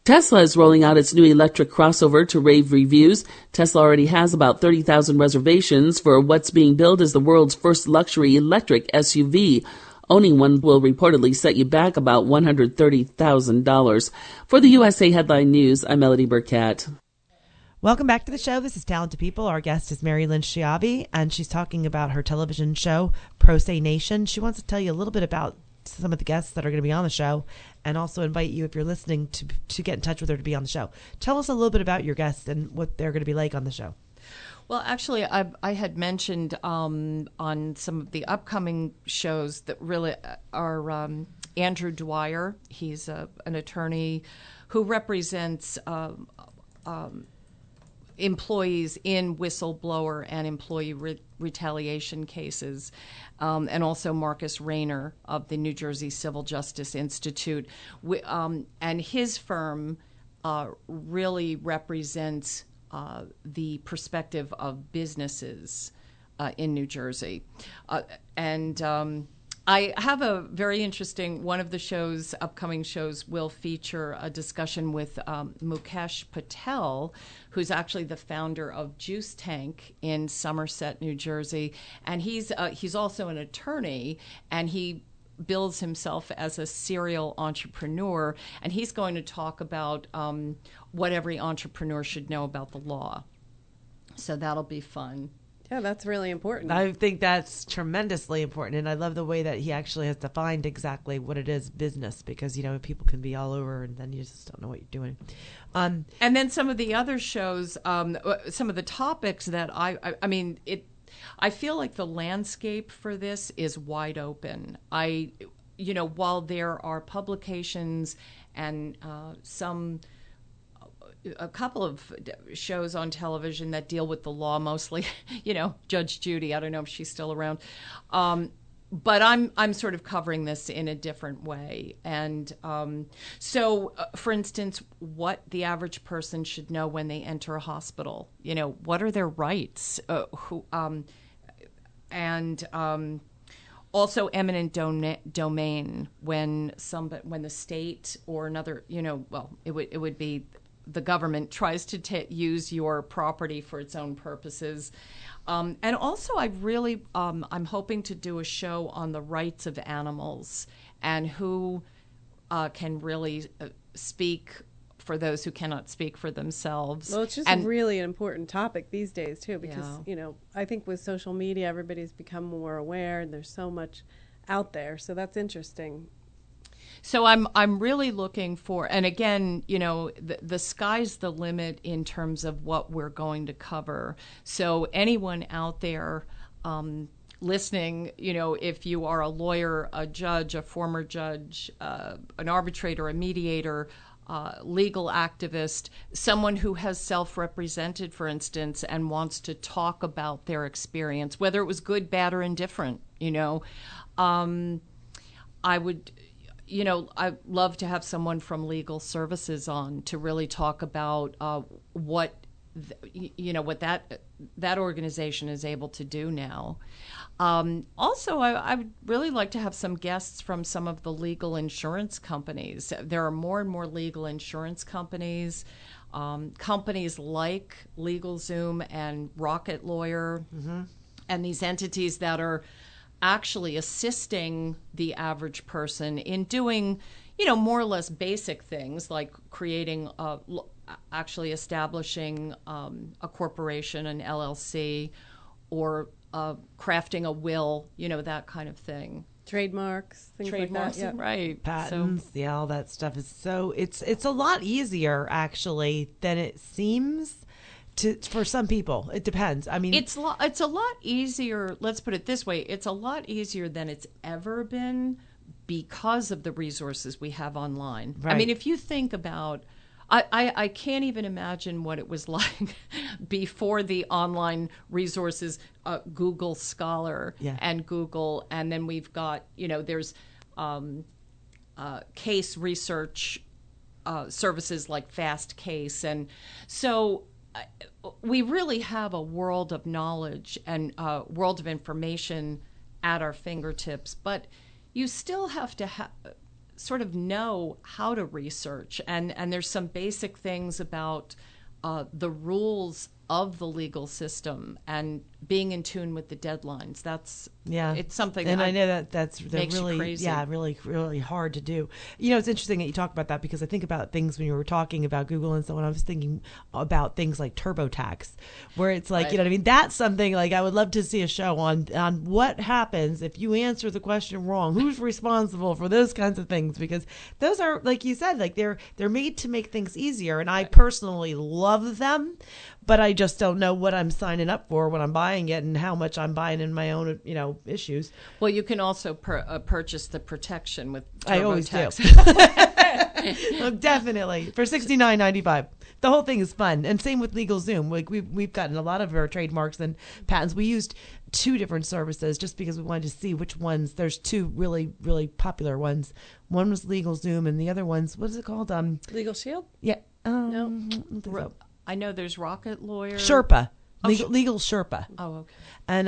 Tesla is rolling out its new electric crossover to rave reviews. Tesla already has about 30,000 reservations for what's being billed as the world's first luxury electric SUV. Owning one will reportedly set you back about $130,000. For the USA Headline News, I'm Melody Burkett.
Welcome back to the show. This is Talented People. Our guest is Mary Lynn Schiavi, and she's talking about her television show, Pro Se Nation. She wants to tell you a little bit about some of the guests that are going to be on the show, and also invite you, if you're listening, to get in touch with her to be on the show. Tell us a little bit about your guests and what they're going to be like on the show.
Well, actually, I had mentioned on some of the upcoming shows that really are Andrew Dwyer. He's an attorney who represents employees in whistleblower and employee retaliation cases, and also Marcus Rayner of the New Jersey Civil Justice Institute. And his firm really represents the perspective of businesses in New Jersey. I have a very interesting, one of the shows, upcoming shows, will feature a discussion with Mukesh Patel, who's actually the founder of Juice Tank in Somerset, New Jersey. And he's also an attorney, and he bills himself as a serial entrepreneur. And he's going to talk about what every entrepreneur should know about the law. So that'll be fun.
Yeah, that's really important.
I think that's tremendously important, and I love the way that he actually has defined exactly what it is, business, because, you know, people can be all over and then you just don't know what you're doing.
And then some of the other shows, some of the topics that I feel like the landscape for this is wide open. While there are publications and a couple of shows on television that deal with the law, mostly, Judge Judy. I don't know if she's still around. But I'm sort of covering this in a different way. And so, for instance, what the average person should know when they enter a hospital. What are their rights? Also eminent domain when the state or another, it would be the government tries to use your property for its own purposes. And also I'm hoping to do a show on the rights of animals and who can really speak for those who cannot speak for themselves.
Well, it's just really an important topic these days, too, because, I think with social media, everybody's become more aware and there's so much out there. So that's interesting.
So I'm really looking for, and again, the sky's the limit in terms of what we're going to cover. So anyone out there listening, if you are a lawyer, a judge, a former judge, an arbitrator, a mediator, legal activist, someone who has self-represented, for instance, and wants to talk about their experience, whether it was good, bad, or indifferent, I'd love to have someone from legal services on to really talk about what that organization is able to do now. Also, I would really like to have some guests from some of the legal insurance companies. There are more and more legal insurance companies, companies like LegalZoom and Rocket Lawyer, and these entities that are actually assisting the average person in doing, more or less basic things like creating, actually establishing a corporation, an LLC, or crafting a will, that kind of thing.
Trademarks, things like that. Yeah.
Right.
Patents, all that stuff is it's a lot easier actually than it seems. For some people, it depends. I mean,
it's a lot easier. Let's put it this way: it's a lot easier than it's ever been because of the resources we have online. Right. I mean, if you think about, I can't even imagine what it was like before the online resources, Google Scholar and Google, and then we've got there's case research services like FastCase, and so. We really have a world of knowledge and a world of information at our fingertips, but you still have to sort of know how to research, and there's some basic things about the rules of the legal system and being in tune with the deadlines. It's something,
and I know that's
makes
really
you crazy.
really hard to do. It's interesting that you talk about that, because I think about things when you were talking about Google and so on. I was thinking about things like TurboTax, where it's like,
Right.
you know what I mean? That's something like I would love to see a show on what happens if you answer the question wrong. Who's responsible for those kinds of things? Because those are, like you said, like they're made to make things easier, and I personally love them, but I just don't know what I'm signing up for when I'm buying it and how much I'm buying in my own, issues.
Well, you can also purchase the protection with TurboTax.
I always do. Oh, definitely for $69.95. The whole thing is fun, and same with LegalZoom. Like we've gotten a lot of our trademarks and patents. We used 2 different services just because we wanted to see which ones. There's 2 really really popular ones. One was LegalZoom, and the other one's, what is it called?
Legal Shield.
Yeah.
No.
I know there's Rocket Lawyer.
Sherpa. Legal Sherpa.
Oh, okay.
And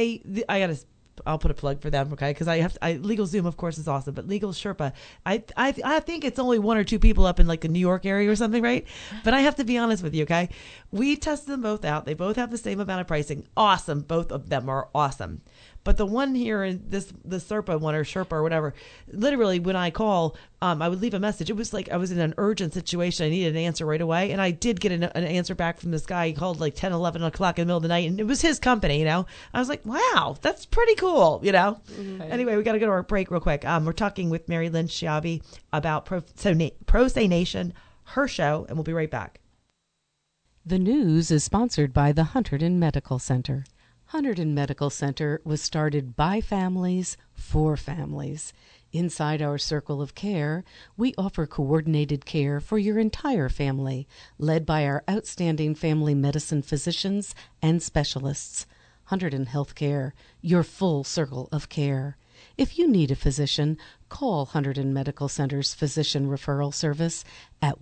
I'll put a plug for them, okay? Because LegalZoom, of course, is awesome, but Legal Sherpa, I think it's only 1 or 2 people up in like the New York area or something, right? But I have to be honest with you, okay? We tested them both out. They both have the same amount of pricing. Awesome. Both of them are awesome. But the one here in the Sherpa one, or Sherpa or whatever, literally when I call, I would leave a message. It was like I was in an urgent situation. I needed an answer right away. And I did get an answer back from this guy. He called like 10, 11 o'clock in the middle of the night, and it was his company, I was like, wow, that's pretty cool,
Mm-hmm.
Anyway, we got to go to our break real quick. We're talking with Mary Lynn Schiavi about Pro Se Nation, her show, and we'll be right back.
The news is sponsored by the Hunterdon Medical Center. Hunterdon Medical Center was started by families for families. Inside our circle of care, we offer coordinated care for your entire family, led by our outstanding family medicine physicians and specialists. Hunterdon Healthcare, your full circle of care. If you need a physician, call Hunterdon Medical Center's Physician Referral Service at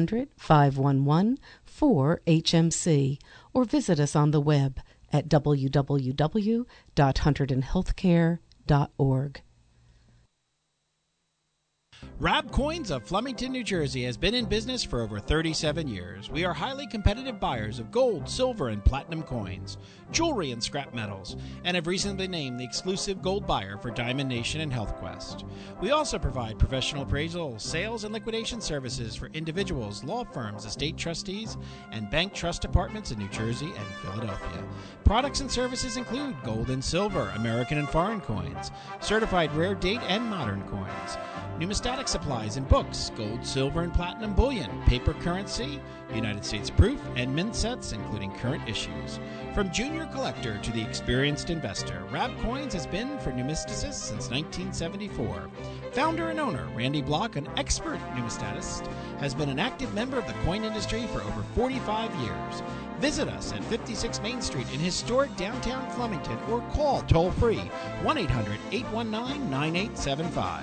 1-800-511-4HMC or visit us on the web at www.hunterdonhealthcare.org.
Rab Coins of Flemington, New Jersey has been in business for over 37 years. We are highly competitive buyers of gold, silver, and platinum coins, jewelry, and scrap metals, and have recently been named the exclusive gold buyer for Diamond Nation and HealthQuest. We also provide professional appraisal, sales, and liquidation services for individuals, law firms, estate trustees, and bank trust departments in New Jersey and Philadelphia. Products and services include gold and silver, American and foreign coins, certified rare date and modern coins, numismatic supplies and books, gold, silver, and platinum bullion, paper currency, United States proof, and mint sets, including current issues. From junior collector to the experienced investor, Rab Coins has been for numisticists since 1974. Founder and owner Randy Block, an expert numismatist, has been an active member of the coin industry for over 45 years. Visit us at 56 Main Street in historic downtown Flemington or call toll-free 1-800-819-9875.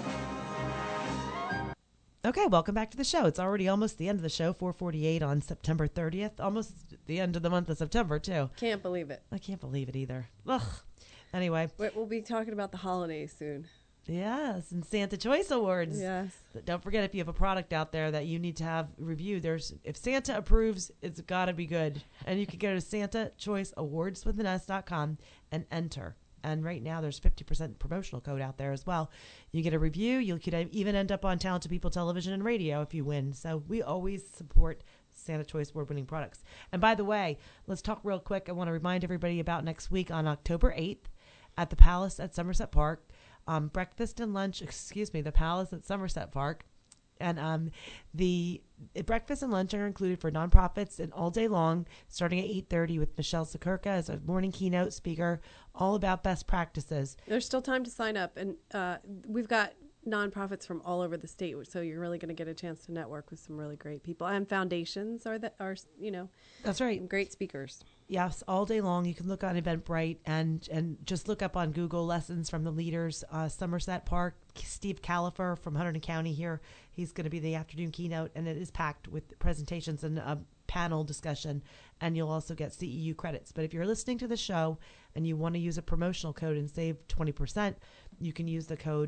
Okay, welcome back to the show. It's already almost the end of the show, 4:48 on September 30th. Almost the end of the month of September, too.
Can't believe it.
I can't believe it either. Ugh. Anyway.
We'll be talking about the holidays soon.
Yes, and Santa Choice Awards.
Yes.
Don't forget, if you have a product out there that you need to have reviewed, if Santa approves, it's got to be good. And you can go to SantaChoiceAwardsWithAS.com and enter. And right now, there's 50% promotional code out there as well. You get a review. You could even end up on Talented People Television and Radio if you win. So we always support Santa Choice Award-winning products. And by the way, let's talk real quick. I want to remind everybody about next week on October 8th at the Palace at Somerset Park. Breakfast and lunch, the Palace at Somerset Park. And the breakfast and lunch are included for nonprofits and all day long, starting at 8:30 with Michelle Sakurka as a morning keynote speaker, all about best practices.
There's still time to sign up, and we've got nonprofits from all over the state, so you're really going to get a chance to network with some really great people. And foundations are
that's right,
great speakers.
Yes, all day long. You can look on Eventbrite and just look up on Google lessons from the leaders. Somerset Park, Steve Califer from Hunterdon County here. He's going to be the afternoon keynote, and it is packed with presentations and a panel discussion, and you'll also get CEU credits. But if you're listening to the show and you want to use a promotional code and save 20%, you can use the code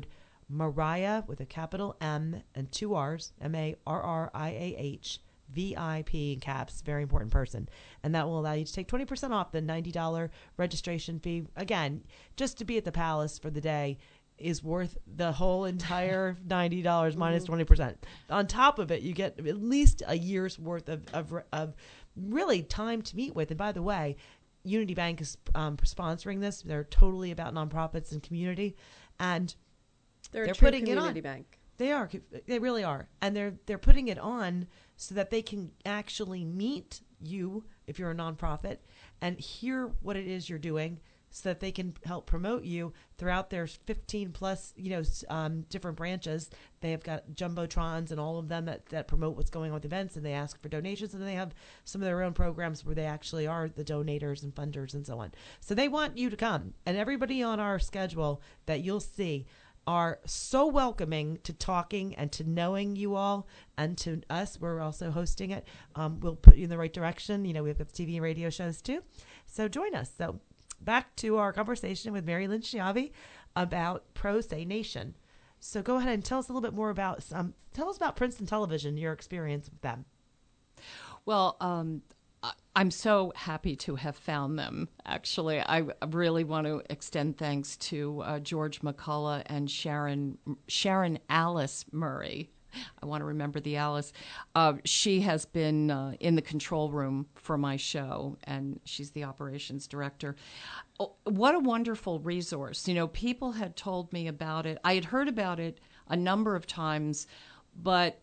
Mariah with a capital M and 2 R's, MARRIAH, VIP in caps, very important person. And that will allow you to take 20% off the $90 registration fee. Again, just to be at the Palace for the day is worth the whole entire $90 minus 20%. On top of it, you get at least a year's worth of really time to meet with. And by the way, Unity Bank is sponsoring this. They're totally about nonprofits and community. And
they're
putting it on.
Community bank.
They are. They really are. And they're putting it on so that they can actually meet you if you're a nonprofit and hear what it is you're doing, so that they can help promote you throughout their 15 plus, different branches. They have got jumbotrons and all of them that promote what's going on with events, and they ask for donations, and then they have some of their own programs where they actually are the donators and funders and so on. So they want you to come, and everybody on our schedule that you'll see are so welcoming to talking and to knowing you all, and to us. We're also hosting it. We'll put you in the right direction. We've got TV and radio shows too. So join us. So back to our conversation with Mary Lynn Schiavi about Pro Se Nation. So go ahead and tell us a little bit more about Princeton Television, your experience with them.
Well, I'm so happy to have found them. Actually, I really want to extend thanks to George McCullough and Sharon Alice Murray. I want to remember the Alice. She has been in the control room for my show, and she's the operations director. Oh, what a wonderful resource. People had told me about it. I had heard about it a number of times, but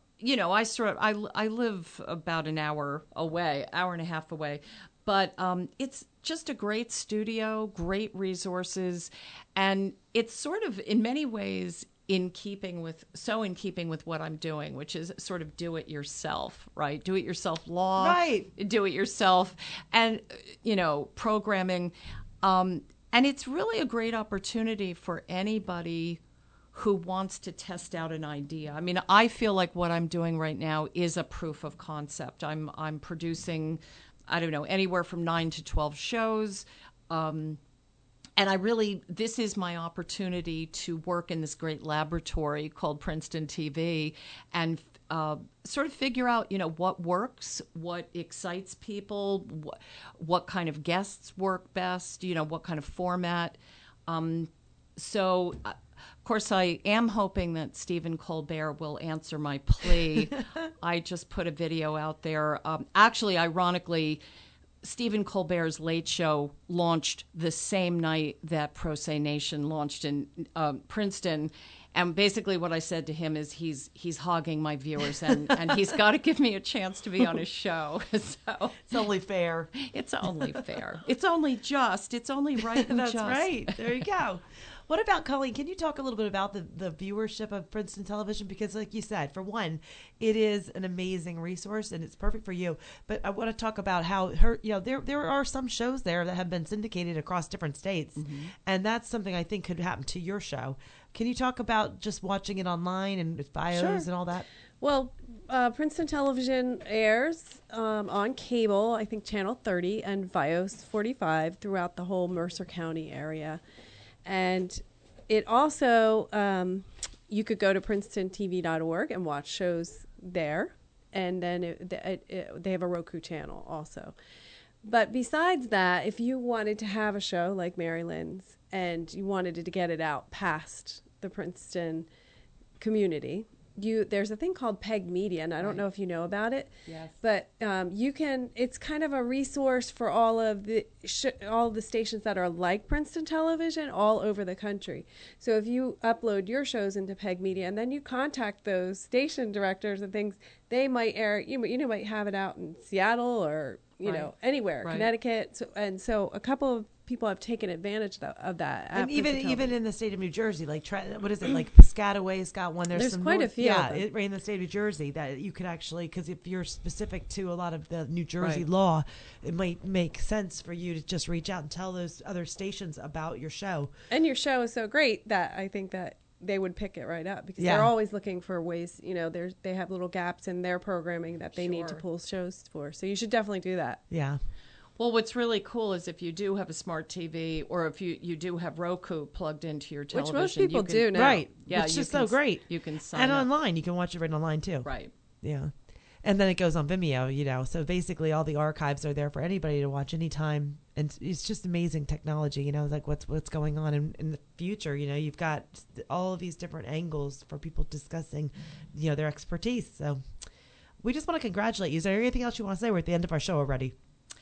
I live about an hour and a half away. But it's just a great studio, great resources, and it's sort of, in many ways, in keeping with what I'm doing, which is sort of do it yourself, right? Do it yourself law,
right?
Do it yourself, and programming, and it's really a great opportunity for anybody who wants to test out an idea. I mean, I feel like what I'm doing right now is a proof of concept. I'm producing, I don't know, anywhere from 9 to 12 shows. And this is my opportunity to work in this great laboratory called Princeton TV and sort of figure out, what works, what excites people, what kind of guests work best, what kind of format. So, of course, I am hoping that Stephen Colbert will answer my plea. I just put a video out there. Actually, ironically, Stephen Colbert's Late Show launched the same night that Pro Se Nation launched in Princeton. And basically what I said to him is he's hogging my viewers, and he's got to give me a chance to be on his show. So
it's only fair.
It's only fair. It's only just. It's only right and
That's
just.
That's right. There you go. What about, Colleen, can you talk a little bit about the viewership of Princeton Television? Because like you said, for one, it is an amazing resource and it's perfect for you. But I want to talk about how there are some shows there that have been syndicated across different states. Mm-hmm. And that's something I think could happen to your show. Can you talk about just watching it online and with bios and all that?
Well, Princeton Television airs on cable, I think Channel 30 and Vios 45 throughout the whole Mercer County area. And it also, you could go to PrincetonTV.org and watch shows there. And then they have a Roku channel also. But besides that, if you wanted to have a show like Mary Lynn's and you wanted to get it out past the Princeton community, there's a thing called PEG Media, and I don't know if you know about it.
Yes.
But it's kind of a resource for all of the stations that are like Princeton Television all over the country. So if you upload your shows into PEG Media and then you contact those station directors and things, they might air. You might have it out in Seattle or anywhere, Connecticut. So a couple of people have taken advantage of that.
And even in the state of New Jersey, like what is it, like Piscataway's got one. There's
quite a few.
Yeah, right in the state of New Jersey that you could actually, because if you're specific to a lot of the New Jersey law, it might make sense for you to just reach out and tell those other stations about your show.
And your show is so great that I think that they would pick it right up because they're always looking for ways, they have little gaps in their programming that they need to pull shows for. So you should definitely do that.
Yeah.
Well, what's really cool is if you do have a smart TV, or if you do have Roku plugged into your television.
Which most people do now.
Right.
Yeah,
Which is so great.
You can sign
and
up.
online. You can watch it right online, too.
Right.
Yeah. And then it goes on Vimeo, So basically all the archives are there for anybody to watch anytime. And it's just amazing technology, like what's going on in the future. You've got all of these different angles for people discussing, their expertise. So we just want to congratulate you. Is there anything else you want to say? We're at the end of our show already.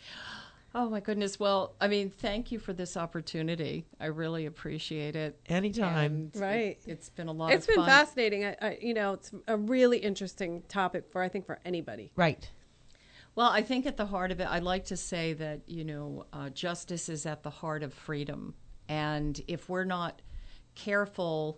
Oh, my goodness. Well, thank you for this opportunity. I really appreciate it.
Anytime.
Right. It's been a lot of fun.
It's been fascinating. It's a really interesting topic for anybody.
Right.
Well, I think at the heart of it, I'd like to say that, justice is at the heart of freedom. And if we're not careful,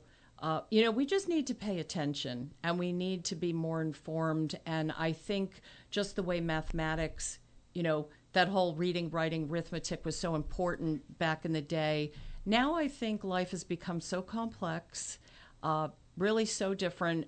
we just need to pay attention, and we need to be more informed. And I think just the way mathematics, that whole reading, writing, arithmetic was so important back in the day. Now I think life has become so complex, really so different.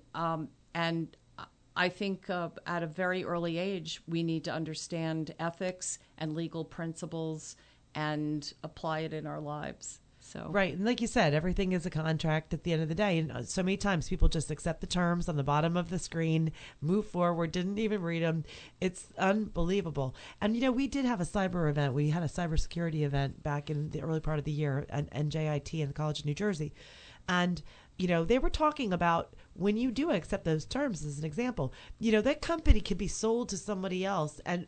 And I think at a very early age, we need to understand ethics and legal principles and apply it in our lives. So.
Right. And like you said, everything is a contract at the end of the day. And so many times people just accept the terms on the bottom of the screen, move forward, didn't even read them. It's unbelievable. And, we did have a cyber event. We had a cybersecurity event back in the early part of the year at NJIT in the College of New Jersey. And, they were talking about when you do accept those terms, as an example, that company could be sold to somebody else, and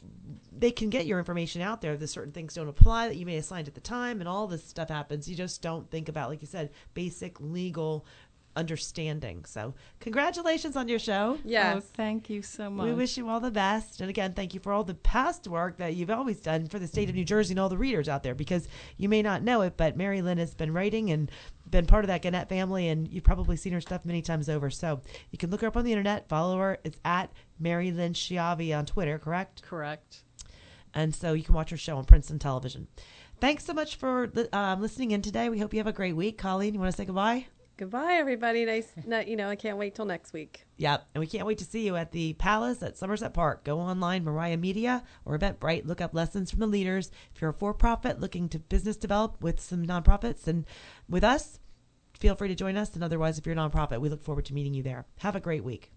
they can get your information out there. There's certain things don't apply that you may have signed at the time, and all this stuff happens. You just don't think about, like you said, basic legal understanding. So congratulations on your show.
Yes. Oh, thank you so much.
We wish you all the best. And again, thank you for all the past work that you've always done for the state of New Jersey and all the readers out there, because you may not know it, but Mary Lynn has been writing and been part of that Gannett family, and you've probably seen her stuff many times over. So you can look her up on the internet, follow her. It's at Mary Lynn Schiavi on Twitter, correct?
Correct.
And so you can watch her show on Princeton Television. Thanks so much for listening in today. We hope you have a great week. Colleen, you want to say goodbye?
Goodbye, everybody. Nice. I can't wait till next week.
Yep. And we can't wait to see you at the Palace at Somerset Park. Go online, Mariah Media or Eventbrite. Look up Lessons from the Leaders. If you're a for-profit looking to business develop with some nonprofits and with us, feel free to join us. And otherwise, if you're a nonprofit, we look forward to meeting you there. Have a great week.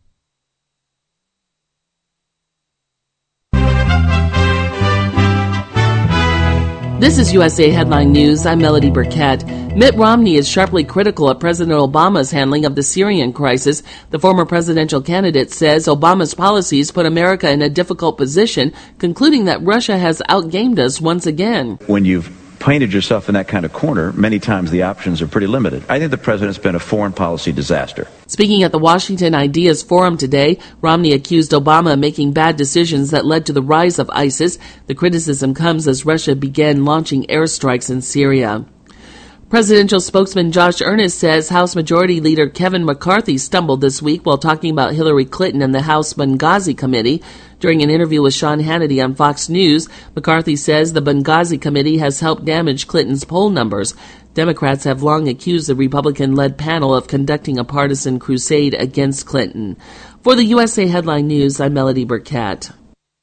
This is USA Headline News. I'm Melody Burkett. Mitt Romney is sharply critical of President Obama's handling of the Syrian crisis. The former presidential candidate says Obama's policies put America in a difficult position, concluding that Russia has outgamed us once again.
When you've painted yourself in that kind of corner, many times the options are pretty limited. I think the president's been a foreign policy disaster.
Speaking at the Washington Ideas Forum today, Romney accused Obama of making bad decisions that led to the rise of ISIS. The criticism comes as Russia began launching airstrikes in Syria. Presidential spokesman Josh Earnest says House Majority Leader Kevin McCarthy stumbled this week while talking about Hillary Clinton and the House Benghazi Committee. During an interview with Sean Hannity on Fox News, McCarthy says the Benghazi Committee has helped damage Clinton's poll numbers. Democrats have long accused the Republican-led panel of conducting a partisan crusade against Clinton. For the USA Headline News, I'm Melody Burkett.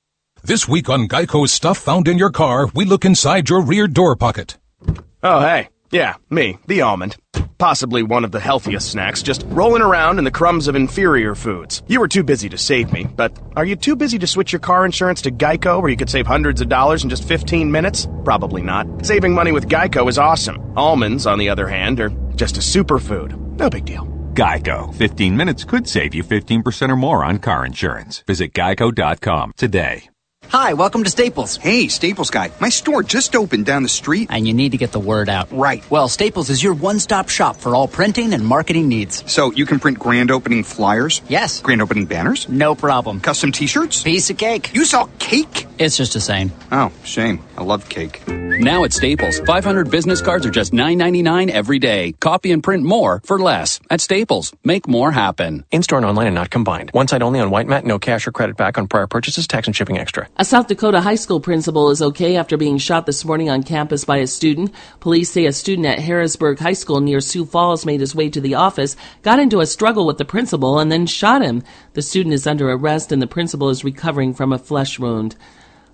This week on Geico's Stuff Found in Your Car, we look inside your rear door pocket.
Oh, hey. Yeah, me, the almond. Possibly one of the healthiest snacks, just rolling around in the crumbs of inferior foods. You were too busy to save me, but are you too busy to switch your car insurance to Geico where you could save hundreds of dollars in just 15 minutes? Probably not. Saving money with Geico is awesome. Almonds, on the other hand, are just a superfood. No big deal.
Geico. 15 minutes could save you 15% or more on car insurance. Visit geico.com today.
Hi, welcome to Staples.
Hey, Staples guy. My store just opened down the street.
And you need to get the word out.
Right.
Well, Staples is your one-stop shop for all printing and marketing needs.
So you can print grand opening flyers?
Yes.
Grand opening banners?
No problem.
Custom t-shirts?
Piece of cake.
You sell cake?
It's just the same.
Oh, shame. I love cake.
Now at Staples, 500 business cards are just $9.99 every day. Copy and print more for less. At Staples, make more happen.
In-store and online and not combined. One site only on White Mat. No cash or credit back on prior purchases. Tax and shipping extra.
A South Dakota high school principal is okay after being shot this morning on campus by a student. Police say a student at Harrisburg High School near Sioux Falls made his way to the office, got into a struggle with the principal, and then shot him. The student is under arrest, and the principal is recovering from a flesh wound.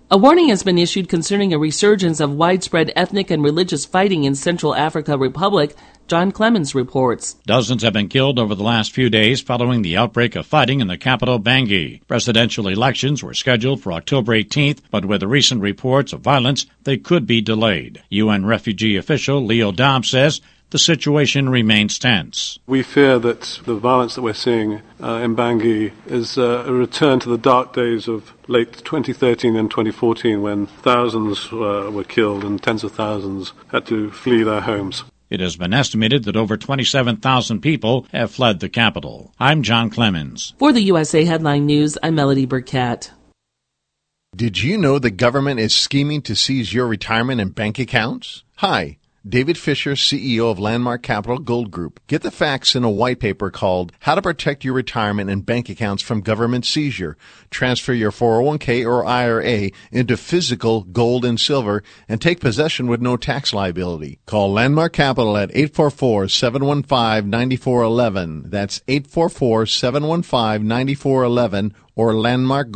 A warning has been issued concerning a resurgence of widespread ethnic and religious fighting in Central Africa Republic. John Clemens reports.
Dozens have been killed over the last few days following the outbreak of fighting in the capital, Bangui. Presidential elections were scheduled for October 18th, but with the recent reports of violence, they could be delayed. UN refugee official Leo Dam says the situation remains tense.
We fear that the violence that we're seeing in Bangui is a return to the dark days of late 2013 and 2014 when thousands were killed and tens of thousands had to flee their homes.
It has been estimated that over 27,000 people have fled the capital. I'm John Clemens.
For the USA Headline News, I'm Melody Burkett.
Did you know the government is scheming to seize your retirement and bank accounts? Hi, David Fisher, CEO of Landmark Capital Gold Group. Get the facts in a white paper called How to Protect Your Retirement and Bank Accounts from Government Seizure. Transfer your 401k or IRA into physical gold and silver and take possession with no tax liability. Call Landmark Capital at 844-715-9411. That's 844-715-9411 or Landmark